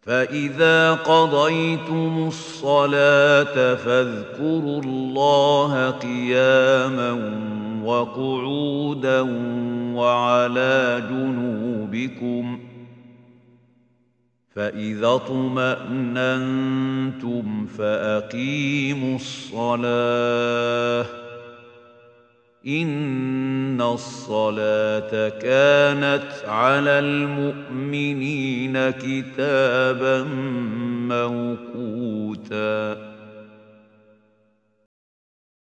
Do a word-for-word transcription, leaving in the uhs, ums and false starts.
فإذا قضيتم الصلاة فاذكروا الله قياما وقعودا وعلى جنوبكم فإذا اطمأننتم فأقيموا الصلاة إن الصلاة كانت على المؤمنين كتابا موقوتا